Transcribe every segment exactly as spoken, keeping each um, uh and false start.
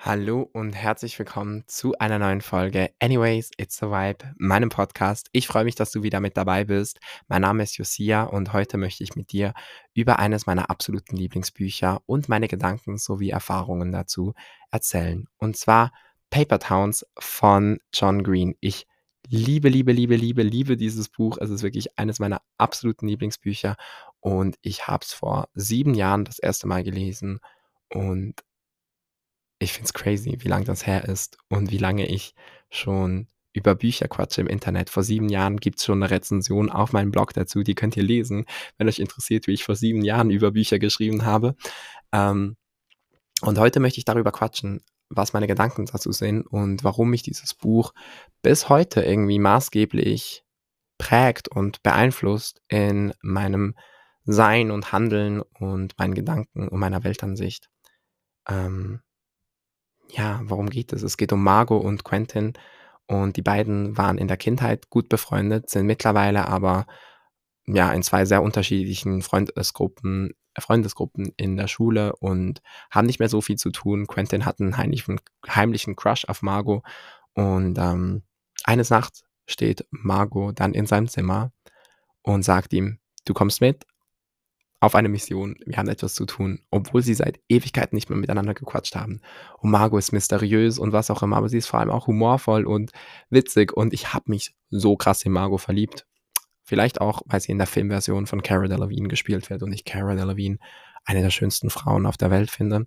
Hallo und herzlich willkommen zu einer neuen Folge Anyways, It's a Vibe, meinem Podcast. Ich freue mich, dass du wieder mit dabei bist. Mein Name ist Josia und heute möchte ich mit dir über eines meiner absoluten Lieblingsbücher und meine Gedanken sowie Erfahrungen dazu erzählen. Und zwar Paper Towns von John Green. Ich liebe, liebe, liebe, liebe, liebe dieses Buch. Es ist wirklich eines meiner absoluten Lieblingsbücher und ich habe es vor sieben Jahren das erste Mal gelesen und ich finde es crazy, wie lang das her ist und wie lange ich schon über Bücher quatsche im Internet. Vor sieben Jahren gibt's schon 'ne Rezension auf meinem Blog dazu, die könnt ihr lesen, wenn euch interessiert, wie ich vor sieben Jahren über Bücher geschrieben habe. Ähm, und heute möchte ich darüber quatschen, was meine Gedanken dazu sind und warum mich dieses Buch bis heute irgendwie maßgeblich prägt und beeinflusst in meinem Sein und Handeln und meinen Gedanken und meiner Weltansicht. Ähm ja, worum geht es? Es geht um Margot und Quentin und die beiden waren in der Kindheit gut befreundet, sind mittlerweile aber, ja, in zwei sehr unterschiedlichen Freundesgruppen Freundesgruppen in der Schule und haben nicht mehr so viel zu tun. Quentin hat 'n heimlichen heimlichen Crush auf Margot und, ähm, eines Nachts steht Margot dann in seinem Zimmer und sagt ihm: „Du kommst mit auf eine Mission. Wir haben etwas zu tun", obwohl sie seit Ewigkeiten nicht mehr miteinander gequatscht haben. Und Margot ist mysteriös und was auch immer, aber sie ist vor allem auch humorvoll und witzig und ich habe mich so krass in Margot verliebt. Vielleicht auch, weil sie in der Filmversion von Cara Delevingne gespielt wird und ich Cara Delevingne eine der schönsten Frauen auf der Welt finde.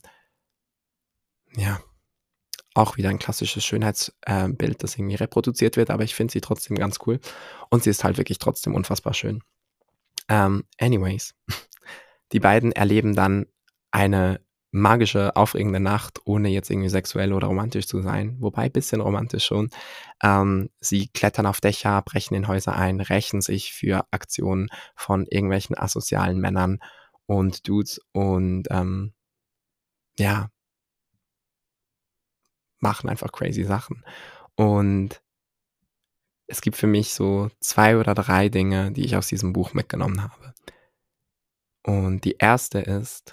Ja, auch wieder ein klassisches Schönheits äh, Bild, das irgendwie reproduziert wird, aber ich finde sie trotzdem ganz cool und sie ist halt wirklich trotzdem unfassbar schön. Ähm, anyways, die beiden erleben dann eine magische, aufregende Nacht, ohne jetzt irgendwie sexuell oder romantisch zu sein, wobei bisschen romantisch schon. Ähm, sie klettern auf Dächer, brechen in Häuser ein, rächen sich für Aktionen von irgendwelchen asozialen Männern und Dudes und, ähm, ja, machen einfach crazy Sachen. Und es gibt für mich so zwei oder drei Dinge, die ich aus diesem Buch mitgenommen habe. Und die erste ist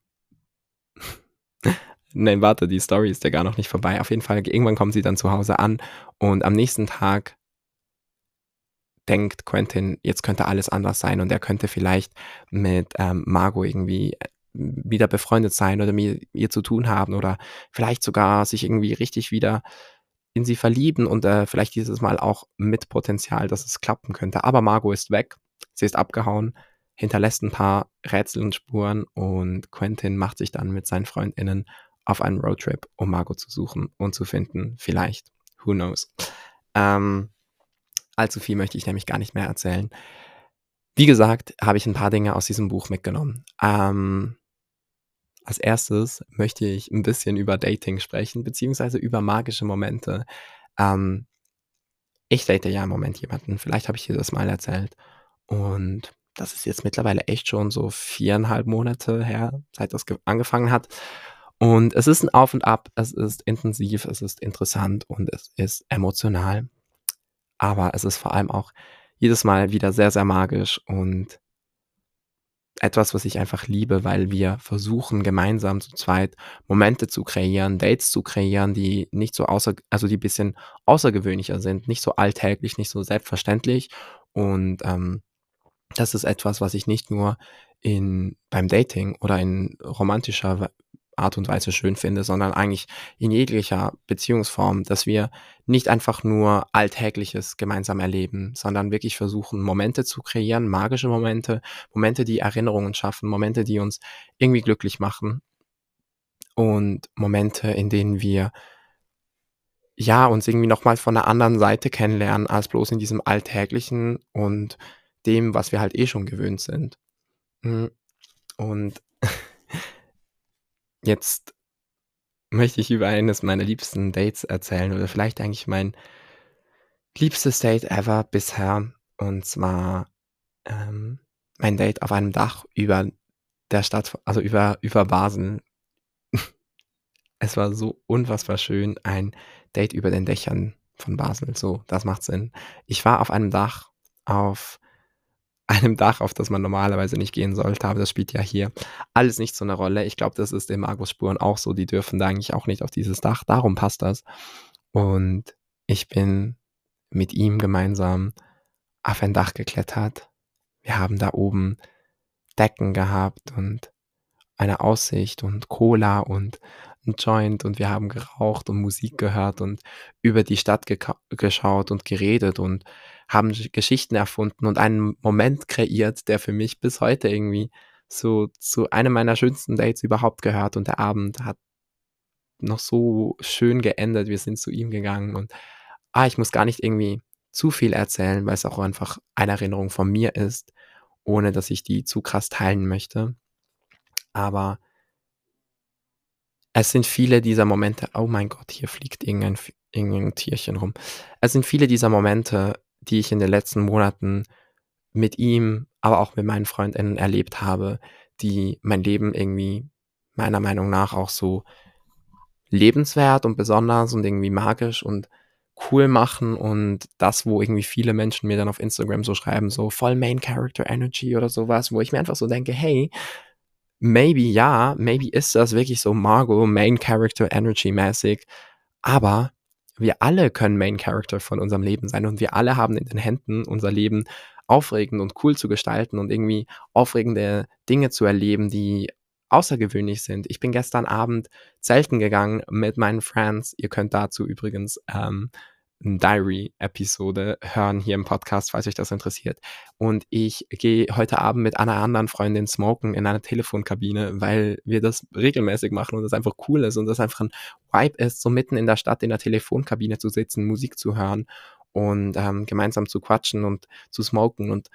nein, warte, die Story ist ja gar noch nicht vorbei. Auf jeden Fall, irgendwann kommen sie dann zu Hause an und am nächsten Tag denkt Quentin, jetzt könnte alles anders sein und er könnte vielleicht mit, ähm, Margot irgendwie, äh, wieder befreundet sein oder mit ihr zu tun haben oder vielleicht sogar sich irgendwie richtig wieder in sie verlieben und, äh, vielleicht dieses Mal auch mit Potenzial, dass es klappen könnte. Aber Margot ist weg. Sie ist abgehauen, hinterlässt ein paar Rätsel und Spuren und Quentin macht sich dann mit seinen FreundInnen auf einen Roadtrip, um Margot zu suchen und zu finden. Vielleicht. Who knows? Ähm, allzu viel möchte ich nämlich gar nicht mehr erzählen. Wie gesagt, habe ich ein paar Dinge aus diesem Buch mitgenommen. Ähm, als Erstes möchte ich ein bisschen über Dating sprechen, beziehungsweise über magische Momente. Ähm, ich date ja im Moment jemanden, vielleicht habe ich dir das mal erzählt. Und das ist jetzt mittlerweile echt schon so viereinhalb Monate her, seit das ge angefangen hat. Und es ist 'n Auf und Ab, es ist intensiv, es ist interessant und es ist emotional. Aber es ist vor allem auch jedes Mal wieder sehr, sehr magisch und etwas, was ich einfach liebe, weil wir versuchen, gemeinsam zu zweit Momente zu kreieren, Dates zu kreieren, die nicht so außer also, die bisschen außergewöhnlicher sind, nicht so alltäglich, nicht so selbstverständlich. Und, ähm, das ist etwas, was ich nicht nur in beim Dating oder in romantischer w Art und Weise schön finde, sondern eigentlich in jeglicher Beziehungsform, dass wir nicht einfach nur Alltägliches gemeinsam erleben, sondern wirklich versuchen, Momente zu kreieren, magische Momente, Momente, die Erinnerungen schaffen, Momente, die uns irgendwie glücklich machen und Momente, in denen wir, ja, uns irgendwie noch mal von 'ner anderen Seite kennenlernen als bloß in diesem Alltäglichen und dem, was wir halt eh schon gewöhnt sind. Hm, und jetzt möchte ich über eines meiner liebsten Dates erzählen oder vielleicht eigentlich mein liebstes Date ever bisher. Und zwar, ähm, mein Date auf einem Dach über der Stadt, also über über Basel. Es war so unfassbar schön, ein Date über den Dächern von Basel. So, das macht Sinn. Ich war auf einem Dach auf einem Dach, auf das man normalerweise nicht gehen sollte, aber das spielt ja hier alles nicht so 'ne Rolle. Ich glaube, das ist in Magus-Spuren auch so, die dürfen da eigentlich auch nicht auf dieses Dach, darum passt das. Und ich bin mit ihm gemeinsam auf ein Dach geklettert. Wir haben da oben Decken gehabt und eine Aussicht und Cola und 'n Joint und wir haben geraucht und Musik gehört und über die Stadt geka geschaut und geredet und haben Sch Geschichten erfunden und einen Moment kreiert, der für mich bis heute irgendwie so zu einem meiner schönsten Dates überhaupt gehört und der Abend hat noch so schön geendet. Wir sind zu ihm gegangen und, ah, ich muss gar nicht irgendwie zu viel erzählen, weil's auch einfach eine Erinnerung von mir ist, ohne dass ich die zu krass teilen möchte. Aber es sind viele dieser Momente oh mein Gott, hier fliegt irgendein F irgendein Tierchen rum. Es sind viele dieser Momente, die ich in den letzten Monaten mit ihm, aber auch mit meinen FreundInnen erlebt habe, die mein Leben irgendwie meiner Meinung nach auch so lebenswert und besonders und irgendwie magisch und cool machen und das, wo irgendwie viele Menschen mir dann auf Instagram so schreiben, so voll Main Character Energy oder so was, wo ich mir einfach so denke: „Hey, maybe ja, maybe ist das wirklich so Margot Main Character Energy mäßig, aber wir alle können Main Character von unserem Leben sein und wir alle haben in den Händen, unser Leben aufregend und cool zu gestalten und irgendwie aufregende Dinge zu erleben, die außergewöhnlich sind. Ich bin gestern Abend zelten gegangen mit meinen Friends. Ihr könnt dazu übrigens, ähm, 'n Diary-Episode hören hier im Podcast, falls euch das interessiert. Und ich gehe heute Abend mit einer anderen Freundin smoken in einer Telefonkabine, weil wir das regelmäßig machen und das einfach cool ist und das einfach 'n Vibe ist, so mitten in der Stadt in der Telefonkabine zu sitzen, Musik zu hören und, ähm, gemeinsam zu quatschen und zu smoken und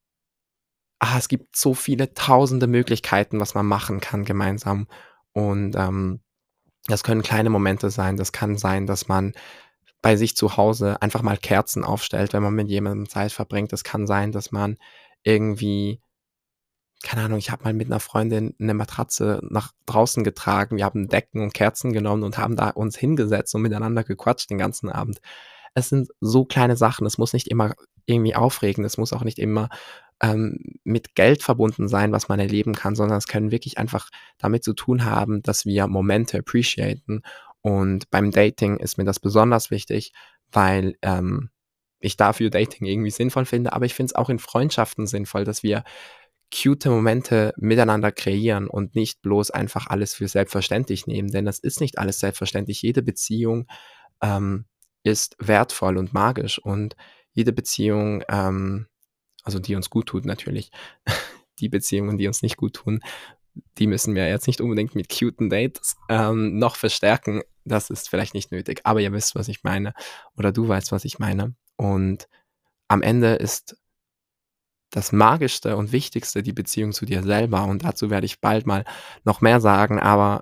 ah, es gibt so viele tausende Möglichkeiten, was man machen kann gemeinsam. Und, ähm, das können kleine Momente sein. Das kann sein, dass man bei sich zu Hause einfach mal Kerzen aufstellt, wenn man mit jemandem Zeit verbringt. Das kann sein, dass man irgendwie keine Ahnung, ich habe mal mit 'ner Freundin 'ne Matratze nach draußen getragen. Wir haben Decken und Kerzen genommen und haben da uns hingesetzt und miteinander gequatscht den ganzen Abend. Es sind so kleine Sachen. Es muss nicht immer irgendwie aufregend, es muss auch nicht immer, ähm, mit Geld verbunden sein, was man erleben kann, sondern es können wirklich einfach damit zu tun haben, dass wir Momente appreciaten. Und beim Dating ist mir das besonders wichtig, weil, ähm, ich dafür Dating irgendwie sinnvoll finde, aber ich finde es auch in Freundschaften sinnvoll, dass wir cute Momente miteinander kreieren und nicht bloß einfach alles für selbstverständlich nehmen, denn das ist nicht alles selbstverständlich. Jede Beziehung, ähm, ist wertvoll und magisch und jede Beziehung, ähm also die uns guttut natürlich. Die Beziehungen, die uns nicht guttun, die müssen wir jetzt nicht unbedingt mit cuten Dates, ähm, noch verstärken. Das ist vielleicht nicht nötig, aber ihr wisst, was ich meine oder du weißt, was ich meine. Und am Ende ist das Magischste und Wichtigste die Beziehung zu dir selber und dazu werde ich bald mal noch mehr sagen, aber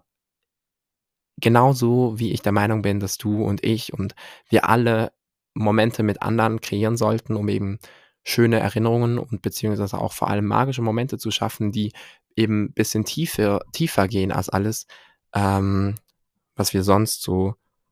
genauso wie ich der Meinung bin, dass du und ich und wir alle Momente mit anderen kreieren sollten, um eben schöne Erinnerungen und beziehungsweise auch vor allem magische Momente zu schaffen, die eben bisschen tiefer tiefer gehen als alles, ähm, was wir sonst so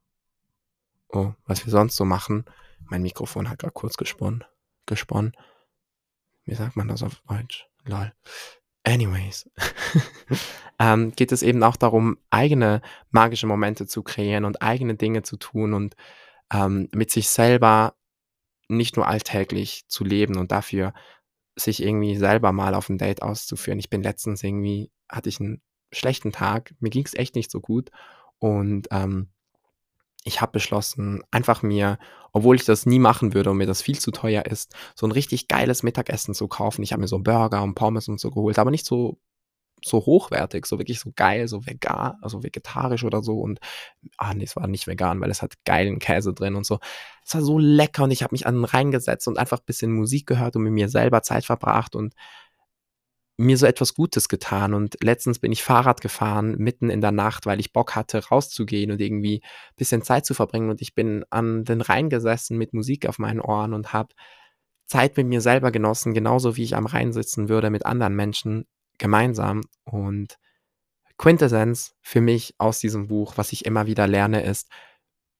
oh, was wir sonst so machen. Mein Mikrofon hat grad kurz gesponnen gesponnen. Wie sagt man das auf Deutsch? Lol. Anyways, ähm, geht es eben auch darum, eigene magische Momente zu kreieren und eigene Dinge zu tun und, ähm, mit sich selber nicht nur alltäglich zu leben und dafür sich irgendwie selber mal auf 'n Date auszuführen. Ich bin letztens irgendwie hatte ich 'n schlechten Tag. Mir ging's echt nicht so gut und, ähm, ich habe beschlossen, einfach mir, obwohl ich das nie machen würde und mir das viel zu teuer ist, so 'n richtig geiles Mittagessen zu kaufen. Ich habe mir so Burger und Pommes und so geholt, aber nicht so so hochwertig, so wirklich so geil, so vega also vegetarisch oder so und ah ne, es war nicht vegan, weil es hat geilen Käse drin und so. Es war so lecker und ich habe mich an reingesetzt und einfach bisschen Musik gehört und mit mir selber Zeit verbracht und mir so etwas Gutes getan. Und letztens bin ich Fahrrad gefahren mitten in der Nacht, weil ich Bock hatte, rauszugehen und irgendwie bisschen Zeit zu verbringen. Und ich bin an den Rhein gesessen mit Musik auf meinen Ohren und habe Zeit mit mir selber genossen, genauso wie ich am Rhein sitzen würde mit anderen Menschen gemeinsam. Und Quintessenz für mich aus diesem Buch, was ich immer wieder lerne, ist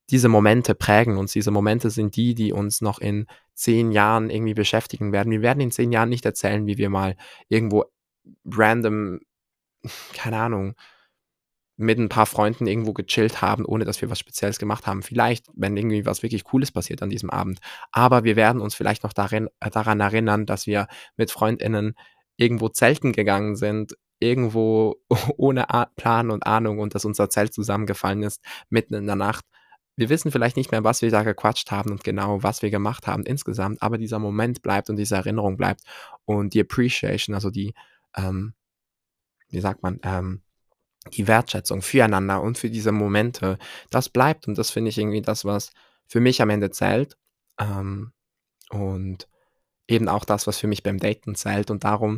diese Momente prägen uns. Diese Momente sind die, die uns noch in zehn Jahren irgendwie beschäftigen werden. Wir werden in zehn Jahren nicht erzählen, wie wir mal irgendwo random, keine Ahnung, mit ein paar Freunden irgendwo gechillt haben, ohne dass wir was Spezielles gemacht haben. Vielleicht, wenn irgendwie was wirklich Cooles passiert an diesem Abend. Aber wir werden uns vielleicht noch darin äh, daran erinnern, dass wir mit FreundInnen irgendwo zelten gegangen sind, irgendwo ohne A Plan und Ahnung, und dass unser Zelt zusammengefallen ist mitten in der Nacht. Wir wissen vielleicht nicht mehr, was wir da gequatscht haben und genau, was wir gemacht haben insgesamt, aber dieser Moment bleibt und diese Erinnerung bleibt und die Appreciation, also die, ähm, wie sagt man, ähm die Wertschätzung füreinander und für diese Momente, das bleibt, und das finde ich irgendwie das, was für mich am Ende zählt, ähm, und eben auch das, was für mich beim Daten zählt, und darum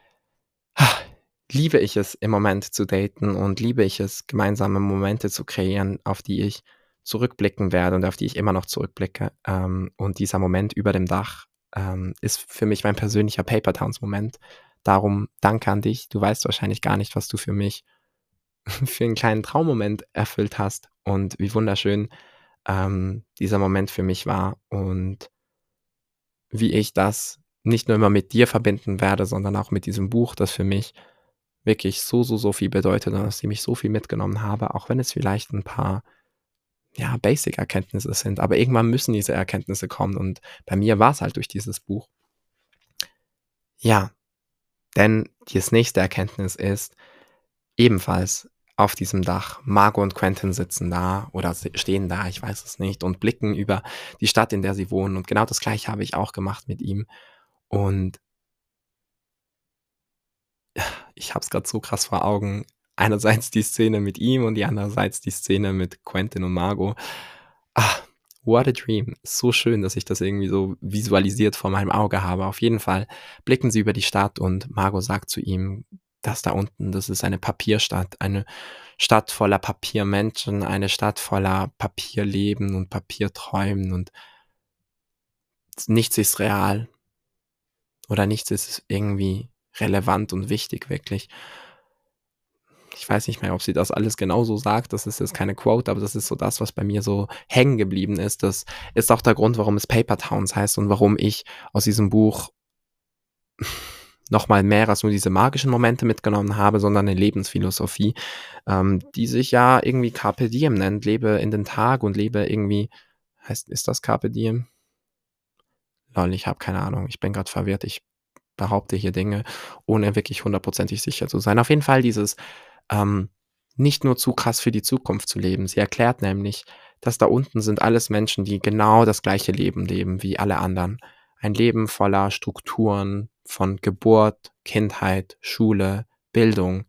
liebe ich es im Moment zu daten und liebe ich es, gemeinsame Momente zu kreieren, auf die ich zurückblicken werde und auf die ich immer noch zurückblicke. Ähm, und dieser Moment über dem Dach, ähm, ist für mich mein persönlicher Paper Towns Moment. Darum danke an dich. Du weißt wahrscheinlich gar nicht, was du für mich für einen kleinen Traummoment erfüllt hast und wie wunderschön, ähm, dieser Moment für mich war und wie ich das nicht nur immer mit dir verbinden werde, sondern auch mit diesem Buch, das für mich wirklich so, so, so viel bedeutet und aus dem ich so viel mitgenommen habe, auch wenn es vielleicht ein paar, ja, Basic-Erkenntnisse sind. Aber irgendwann müssen diese Erkenntnisse kommen, und bei mir war es halt durch dieses Buch. Ja, denn das nächste Erkenntnis ist ebenfalls auf diesem Dach. Margot und Quentin sitzen da oder se stehen da, ich weiß es nicht, und blicken über die Stadt, in der sie wohnen. Und genau das Gleiche habe ich auch gemacht mit ihm. Und ich habe es grad so krass vor Augen. Einerseits die Szene mit ihm und die andererseits die Szene mit Quentin und Margot. Ah, what a dream. So schön, dass ich das irgendwie so visualisiert vor meinem Auge habe. Auf jeden Fall blicken sie über die Stadt und Margot sagt zu ihm: „Das da unten, das ist eine Papierstadt, eine Stadt voller Papiermenschen, eine Stadt voller Papierleben und Papierträumen, und nichts ist real oder nichts ist irgendwie relevant und wichtig wirklich.“ Ich weiß nicht mehr, ob sie das alles genauso sagt. Das ist jetzt keine Quote, aber das ist so das, was bei mir so hängen geblieben ist. Das ist auch der Grund, warum es Paper Towns heißt und warum ich aus diesem Buch noch mal mehr als nur diese magischen Momente mitgenommen habe, sondern eine Lebensphilosophie, ähm, die sich ja irgendwie Carpe Diem nennt. Lebe in den Tag und lebe irgendwie, heißt ist das Carpe Diem? Lol, ich habe keine Ahnung. Ich bin grad verwirrt. Ich behaupte hier Dinge, ohne wirklich hundertprozentig sicher zu sein. Auf jeden Fall dieses, ähm, nicht nur zu krass für die Zukunft zu leben. Sie erklärt nämlich, dass da unten sind alles Menschen, die genau das gleiche Leben leben wie alle anderen. Ein Leben voller Strukturen von Geburt, Kindheit, Schule, Bildung,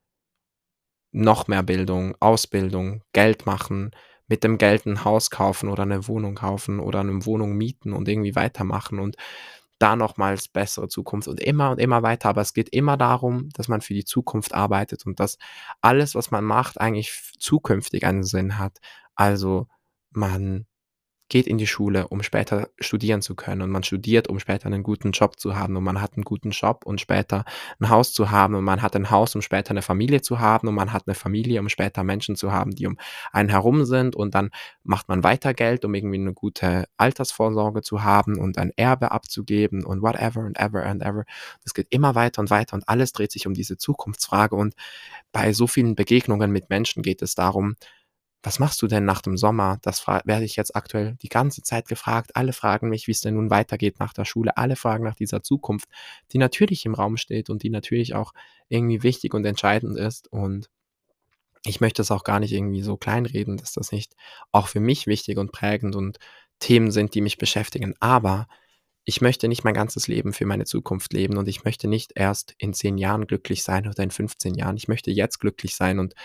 noch mehr Bildung, Ausbildung, Geld machen, mit dem Geld ein Haus kaufen oder eine Wohnung kaufen oder eine Wohnung mieten und irgendwie weitermachen und da nochmals bessere Zukunft und immer und immer weiter. Aber es geht immer darum, dass man für die Zukunft arbeitet und dass alles, was man macht, eigentlich f zukünftig einen Sinn hat. Also, man geht in die Schule, um später studieren zu können, und man studiert, um später einen guten Job zu haben, und man hat einen guten Job, um später ein Haus zu haben, und man hat ein Haus, um später eine Familie zu haben, und man hat eine Familie, um später Menschen zu haben, die um einen herum sind, und dann macht man weiter Geld, um irgendwie eine gute Altersvorsorge zu haben und ein Erbe abzugeben und whatever and ever and ever. Das geht immer weiter und weiter und alles dreht sich um diese Zukunftsfrage, und bei so vielen Begegnungen mit Menschen geht es darum: „Was machst du denn nach dem Sommer?“ Das fra werde ich jetzt aktuell die ganze Zeit gefragt. Alle fragen mich, wie's denn nun weitergeht nach der Schule. Alle fragen nach dieser Zukunft, die natürlich im Raum steht und die natürlich auch irgendwie wichtig und entscheidend ist. Und ich möchte es auch gar nicht irgendwie so kleinreden, dass das nicht auch für mich wichtig und prägend und Themen sind, die mich beschäftigen. Aber ich möchte nicht mein ganzes Leben für meine Zukunft leben, und ich möchte nicht erst in zehn Jahren glücklich sein oder in fünfzehn Jahren. Ich möchte jetzt glücklich sein, und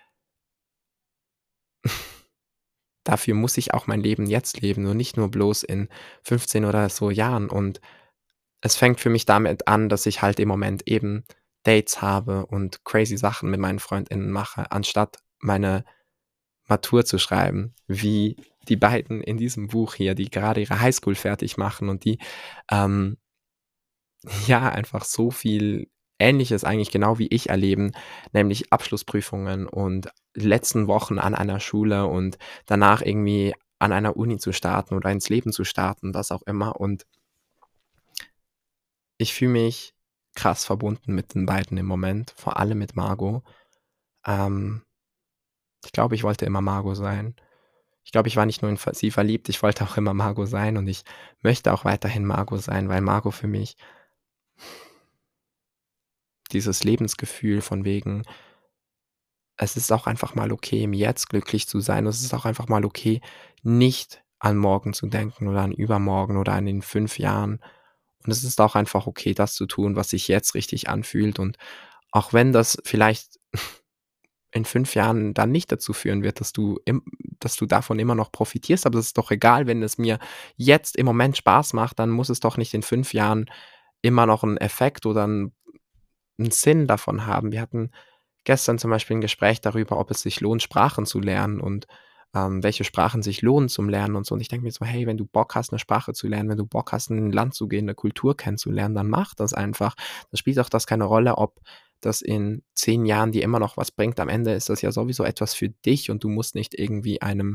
dafür muss ich auch mein Leben jetzt leben und nicht nur bloß in fünfzehn oder so Jahren. Und es fängt für mich damit an, dass ich halt im Moment eben Dates habe und crazy Sachen mit meinen FreundInnen mache, anstatt meine Matur zu schreiben, wie die beiden in diesem Buch hier, die gerade ihre Highschool fertig machen und die, ähm, ja, einfach so viel Ähnliches eigentlich genau wie ich erleben, nämlich Abschlussprüfungen und letzten Wochen an einer Schule und danach irgendwie an einer Uni zu starten oder ins Leben zu starten, was auch immer. Und ich fühle mich krass verbunden mit den beiden im Moment, vor allem mit Margot. Ähm, ich glaube, ich wollte immer Margot sein. Ich glaube, ich war nicht nur in ver sie verliebt, ich wollte auch immer Margot sein und ich möchte auch weiterhin Margot sein, weil Margot für mich dieses Lebensgefühl von wegen, es ist auch einfach mal okay, im Jetzt glücklich zu sein. Es ist auch einfach mal okay, nicht an morgen zu denken oder an übermorgen oder an in fünf Jahren. Und es ist auch einfach okay, das zu tun, was sich jetzt richtig anfühlt. Und auch wenn das vielleicht in fünf Jahren dann nicht dazu führen wird, dass du im dass du davon immer noch profitierst, aber das ist doch egal, wenn es mir jetzt im Moment Spaß macht, dann muss es doch nicht in fünf Jahren immer noch 'n Effekt oder 'n 'n Sinn davon haben. Wir hatten gestern zum Beispiel 'n Gespräch darüber, ob es sich lohnt, Sprachen zu lernen und, ähm, welche Sprachen sich lohnen zum Lernen und so. Und ich denke mir so: „Hey, wenn du Bock hast, 'ne Sprache zu lernen, wenn du Bock hast, in 'n Land zu gehen, 'ne Kultur kennenzulernen, dann mach das einfach. Da spielt auch das keine Rolle, ob das in zehn Jahren dir immer noch was bringt. Am Ende ist das ja sowieso etwas für dich und du musst nicht irgendwie einem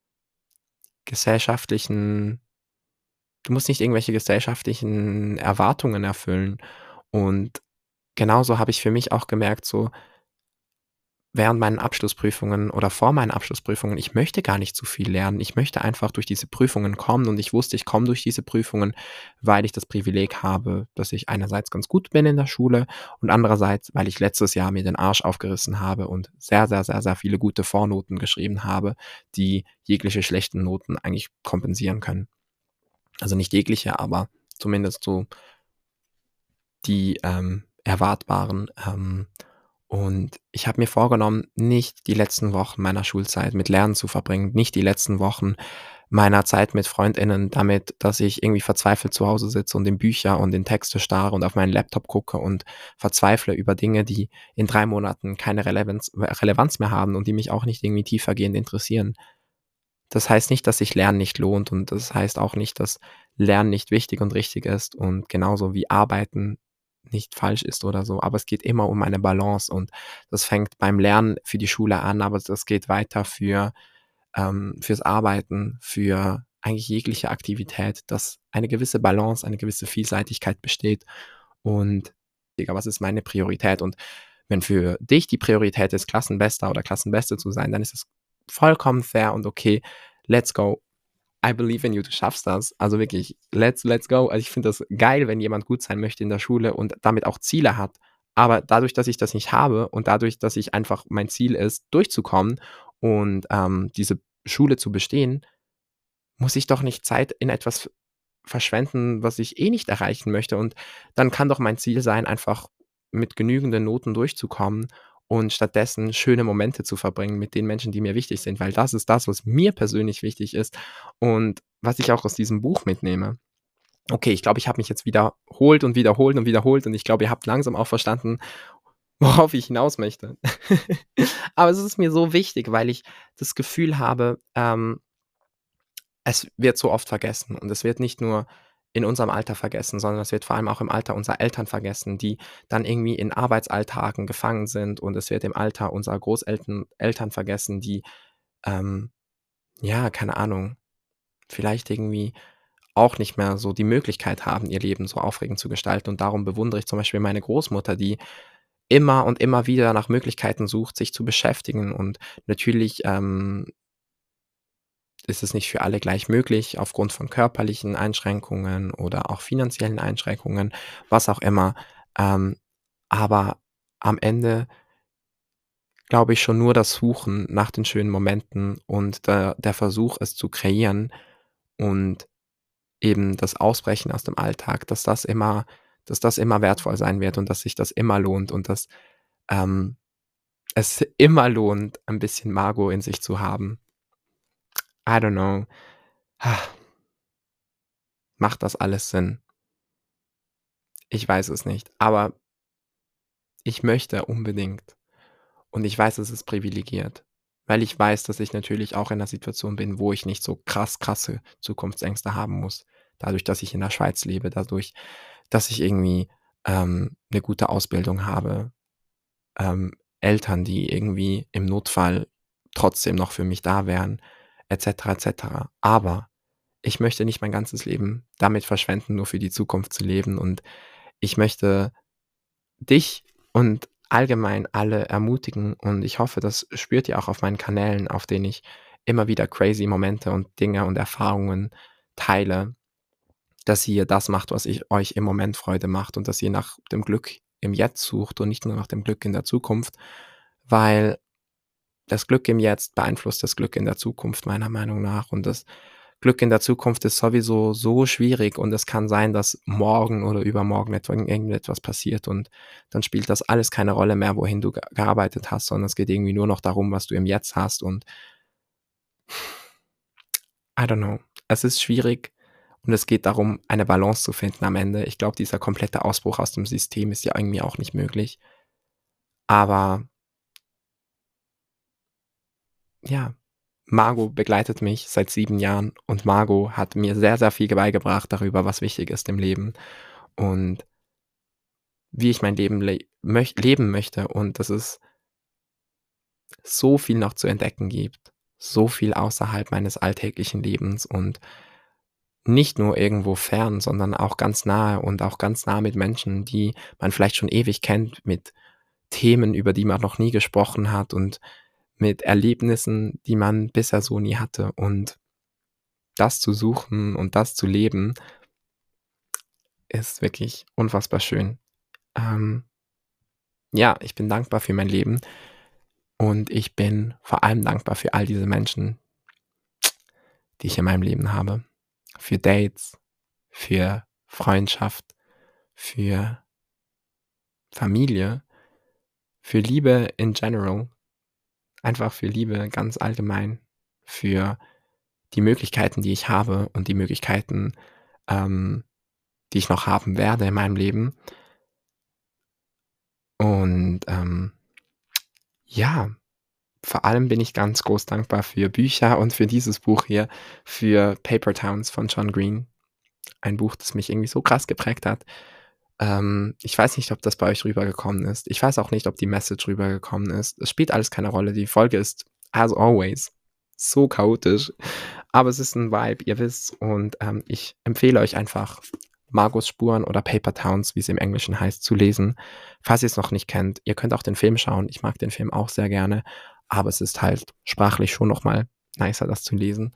gesellschaftlichen du musst nicht irgendwelche gesellschaftlichen Erwartungen erfüllen.“ Und genauso habe ich für mich auch gemerkt, so während meinen Abschlussprüfungen oder vor meinen Abschlussprüfungen, ich möchte gar nicht zu viel lernen. Ich möchte einfach durch diese Prüfungen kommen und ich wusste, ich komme durch diese Prüfungen, weil ich das Privileg habe, dass ich einerseits ganz gut bin in der Schule und andererseits, weil ich letztes Jahr mir den Arsch aufgerissen habe und sehr, sehr, sehr, sehr viele gute Vornoten geschrieben habe, die jegliche schlechten Noten eigentlich kompensieren können. Also nicht jegliche, aber zumindest so die, ähm, erwartbaren. Ähm, und ich habe mir vorgenommen, nicht die letzten Wochen meiner Schulzeit mit Lernen zu verbringen, nicht die letzten Wochen meiner Zeit mit FreundInnen damit, dass ich irgendwie verzweifelt zu Hause sitze und in Bücher und in Texte starre und auf meinen Laptop gucke und verzweifle über Dinge, die in drei Monaten keine Relevanz Relevanz mehr haben und die mich auch nicht irgendwie tiefergehend interessieren. Das heißt nicht, dass sich Lernen nicht lohnt und das heißt auch nicht, dass Lernen nicht wichtig und richtig ist und genauso wie Arbeiten nicht falsch ist oder so, aber es geht immer um eine Balance und das fängt beim Lernen für die Schule an, aber das geht weiter für ähm, fürs Arbeiten, für eigentlich jegliche Aktivität, dass eine gewisse Balance, eine gewisse Vielseitigkeit besteht und Digga, was ist meine Priorität? Und wenn für dich die Priorität ist, Klassenbester oder Klassenbeste zu sein, dann ist es vollkommen fair und okay. Let's go. I believe in you, du schaffst das. Also wirklich, let's let's go. Also, ich finde das geil, wenn jemand gut sein möchte in der Schule und damit auch Ziele hat. Aber dadurch, dass ich das nicht habe und dadurch, dass ich einfach mein Ziel ist, durchzukommen und, ähm, diese Schule zu bestehen, muss ich doch nicht Zeit in etwas verschwenden, was ich eh nicht erreichen möchte. Und dann kann doch mein Ziel sein, einfach mit genügenden Noten durchzukommen und stattdessen schöne Momente zu verbringen mit den Menschen, die mir wichtig sind, weil das ist das, was mir persönlich wichtig ist und was ich auch aus diesem Buch mitnehme. Okay, ich glaube, ich habe mich jetzt wiederholt und wiederholt und wiederholt und ich glaube, ihr habt langsam auch verstanden, worauf ich hinaus möchte. Aber es ist mir so wichtig, weil ich das Gefühl habe, ähm es wird so oft vergessen und es wird nicht nur in unserem Alter vergessen, sondern es wird vor allem auch im Alter unserer Eltern vergessen, die dann irgendwie in Arbeitsalltagen gefangen sind und es wird im Alter unserer Großeltern Eltern vergessen, die, ähm, ja, keine Ahnung, vielleicht irgendwie auch nicht mehr so die Möglichkeit haben, ihr Leben so aufregend zu gestalten und darum bewundere ich zum Beispiel meine Großmutter, die immer und immer wieder nach Möglichkeiten sucht, sich zu beschäftigen und natürlich, ähm ist es nicht für alle gleich möglich aufgrund von körperlichen Einschränkungen oder auch finanziellen Einschränkungen, was auch immer. Ähm, aber am Ende glaube ich schon nur das Suchen nach den schönen Momenten und der der Versuch, es zu kreieren und eben das Ausbrechen aus dem Alltag, dass das immer dass das immer wertvoll sein wird und dass sich das immer lohnt und dass, ähm, es immer lohnt, ein bisschen Margot in sich zu haben. I don't know. Macht das alles Sinn? Ich weiß es nicht, aber ich möchte unbedingt und ich weiß, es ist privilegiert, weil ich weiß, dass ich natürlich auch in 'ner Situation bin, wo ich nicht so krass krasse Zukunftsängste haben muss. Dadurch, dass ich in der Schweiz lebe, dadurch, dass ich irgendwie ähm, 'ne gute Ausbildung habe, ähm, Eltern, die irgendwie im Notfall trotzdem noch für mich da wären, et cetera, et cetera. Aber ich möchte nicht mein ganzes Leben damit verschwenden, nur für die Zukunft zu leben und ich möchte dich und allgemein alle ermutigen und ich hoffe, das spürt ihr auch auf meinen Kanälen, auf denen ich immer wieder crazy Momente und Dinge und Erfahrungen teile, dass ihr das macht, was ich euch im Moment Freude macht und dass ihr nach dem Glück im Jetzt sucht und nicht nur nach dem Glück in der Zukunft, weil das Glück im Jetzt beeinflusst das Glück in der Zukunft meiner Meinung nach und das Glück in der Zukunft ist sowieso so schwierig und es kann sein, dass morgen oder übermorgen etwa irgendetwas passiert und dann spielt das alles keine Rolle mehr, wohin du ge gearbeitet hast, sondern es geht irgendwie nur noch darum, was du im Jetzt hast und I don't know. Es ist schwierig und es geht darum, eine Balance zu finden am Ende. Ich glaube, dieser komplette Ausbruch aus dem System ist ja irgendwie auch nicht möglich. Aber ja, Margot begleitet mich seit sieben Jahren und Margot hat mir sehr, sehr viel beigebracht darüber, was wichtig ist im Leben und wie ich mein Leben le möch leben möchte und dass es so viel noch zu entdecken gibt, so viel außerhalb meines alltäglichen Lebens und nicht nur irgendwo fern, sondern auch ganz nahe und auch ganz nah mit Menschen, die man vielleicht schon ewig kennt, mit Themen, über die man noch nie gesprochen hat und mit Erlebnissen, die man bisher so nie hatte. Und das zu suchen und das zu leben, ist wirklich unfassbar schön. Ähm, ja, ich bin dankbar für mein Leben und ich bin vor allem dankbar für all diese Menschen, die ich in meinem Leben habe. Für Dates, für Freundschaft, für Familie, für Liebe in general, einfach für Liebe ganz allgemein, für die Möglichkeiten, die ich habe und die Möglichkeiten, ähm, die ich noch haben werde in meinem Leben. Und, ähm, ja, vor allem bin ich ganz groß dankbar für Bücher und für dieses Buch hier, für Paper Towns von John Green. Ein Buch, das mich irgendwie so krass geprägt hat. Ähm, ich weiß nicht, ob das bei euch rübergekommen ist. Ich weiß auch nicht, ob die Message rübergekommen ist. Es spielt alles keine Rolle. Die Folge ist, as always, so chaotisch. Aber es ist ein Vibe, ihr wisst. Und ähm, ich empfehle euch einfach, Margos Spuren oder Paper Towns, wie es im Englischen heißt, zu lesen. Falls ihr es noch nicht kennt, ihr könnt auch den Film schauen. Ich mag den Film auch sehr gerne. Aber es ist halt sprachlich schon nochmal nicer, das zu lesen.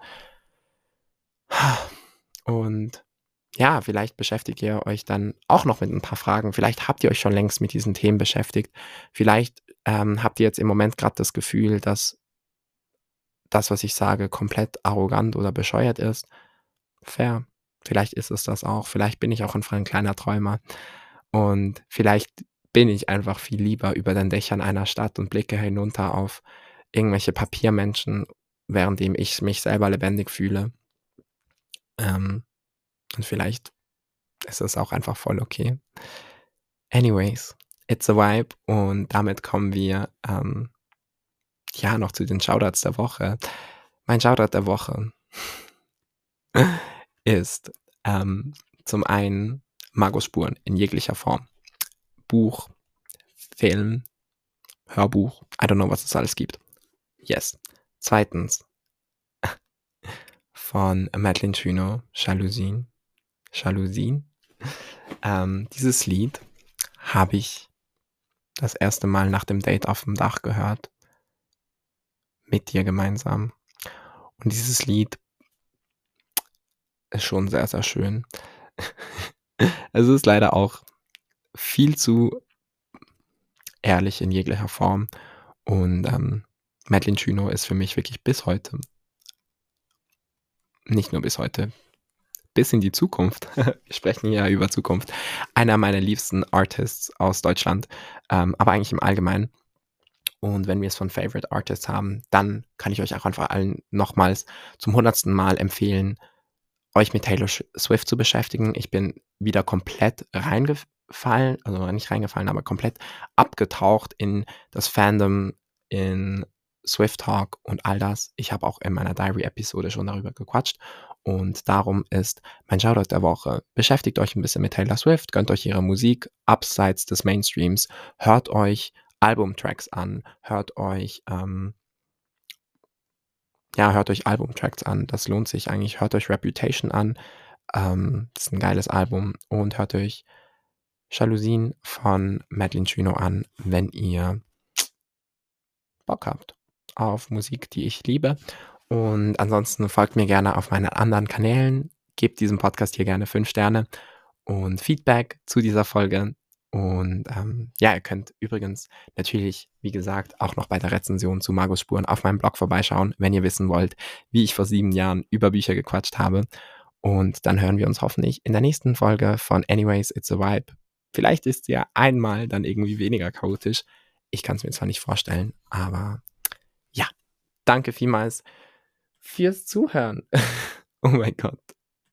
Und ja, vielleicht beschäftigt ihr euch dann auch noch mit ein paar Fragen. Vielleicht habt ihr euch schon längst mit diesen Themen beschäftigt. Vielleicht, ähm, habt ihr jetzt im Moment gerade das Gefühl, dass das, was ich sage, komplett arrogant oder bescheuert ist. Fair. Vielleicht ist es das auch. Vielleicht bin ich auch einfach 'n kleiner Träumer. Und vielleicht bin ich einfach viel lieber über den Dächern einer Stadt und blicke hinunter auf irgendwelche Papiermenschen, währenddem ich mich selber lebendig fühle. Ähm, und vielleicht ist das auch einfach voll okay. Anyways, it's a vibe und damit kommen wir, ähm, ja, noch zu den Shoutouts der Woche. Mein Shoutout der Woche ist, ähm, zum einen Margos Spuren in jeglicher Form. Buch, Film, Hörbuch, I don't know, was es alles gibt. Yes. Zweitens von Madeleine Chuno, Jalousien. Jalousien. Ähm, dieses Lied habe ich das erste Mal nach dem Date auf dem Dach gehört. Mit dir gemeinsam. Und dieses Lied ist schon sehr, sehr schön. Es ist leider auch viel zu ehrlich in jeglicher Form und, ähm, Madeleine Chuno ist für mich wirklich bis heute nicht nur bis heute, bis in die Zukunft, wir sprechen ja über Zukunft, einer meiner liebsten Artists aus Deutschland, ähm, aber eigentlich im Allgemeinen. Und wenn wir es von Favorite Artists haben, dann kann ich euch auch einfach allen nochmals zum hundertsten Mal empfehlen, euch mit Taylor Sh Swift zu beschäftigen. Ich bin wieder komplett reingefallen, also nicht reingefallen, aber komplett abgetaucht in das Fandom, in Swift Talk und all das. Ich habe auch in meiner Diary-Episode schon darüber gequatscht und darum ist mein Shoutout der Woche: Beschäftigt euch ein bisschen mit Taylor Swift, gönnt euch ihre Musik abseits des Mainstreams, hört euch Albumtracks an, hört euch, ähm ja, hört euch Albumtracks an. Das lohnt sich eigentlich. Hört euch Reputation an. Ähm, das ist 'n geiles Album und hört euch Jalousien von Madeleine Juno an, wenn ihr Bock habt auf Musik, die ich liebe. Und ansonsten folgt mir gerne auf meinen anderen Kanälen. Gebt diesem Podcast hier gerne fünf Sterne und Feedback zu dieser Folge. Und, ähm, ja, ihr könnt übrigens natürlich, wie gesagt, auch noch bei der Rezension zu Margus Spuren auf meinem Blog vorbeischauen, wenn ihr wissen wollt, wie ich vor sieben Jahren über Bücher gequatscht habe. Und dann hören wir uns hoffentlich in der nächsten Folge von Anyways, It's a Vibe. Vielleicht ist sie ja einmal dann irgendwie weniger chaotisch. Ich kann es mir zwar nicht vorstellen, aber ja, danke vielmals fürs Zuhören. Oh mein Gott.